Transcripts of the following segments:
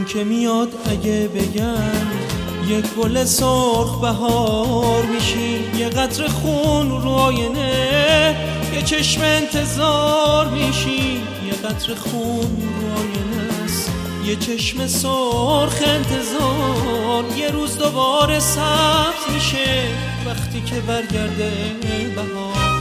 این که میاد اگه بگن یک گل سرخ بهار میشی، یه قطره خون رو آینه یه چشم انتظار میشی، یه قطره خون رو آینه است یه چشم سرخ انتظار. یه روز دوباره سبز میشه وقتی که برگرده بهار.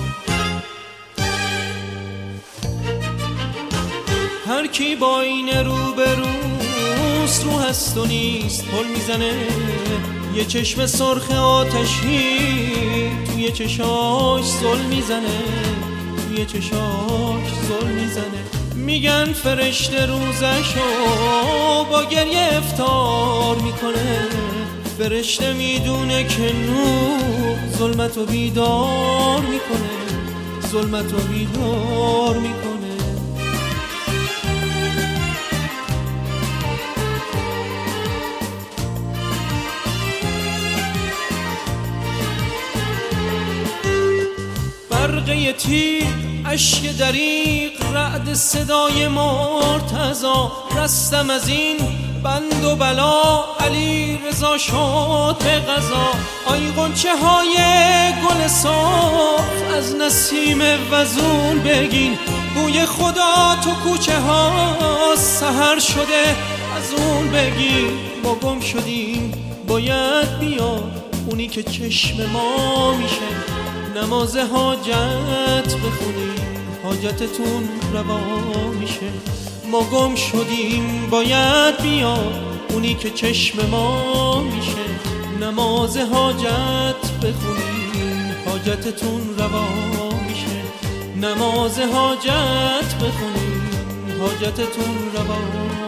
هر کی با این روبروست رو هست و نیست پل میزنه، یه چشم سرخ آتشی توی چشاش زل میزنه، توی چشاش زل میزنه. میگن فرشته روزشو با گریه افطار میکنه، فرشته میدونه که نور ظلمتو بیدار میکنه، ظلمتو بیدار میکنه. برقه تیر اشک دریق رعد صدای مرتضا، رستم از این بند و بلا علی رضا شد به قضا. آی غنچه های گل سرخ از نسیم وزون بگین، بوی خدا تو کوچه ها سحر شده از اون بگین. ما گم شدیم باید بیاد اونی که چشم ما میشه، نماز حاجت بخونیم حاجتتون روا میشه. ما گم شدیم باید بیاد اونی که چشم ما میشه، نماز حاجت بخونیم حاجتتون روا میشه، نماز حاجت بخونیم حاجتتون روا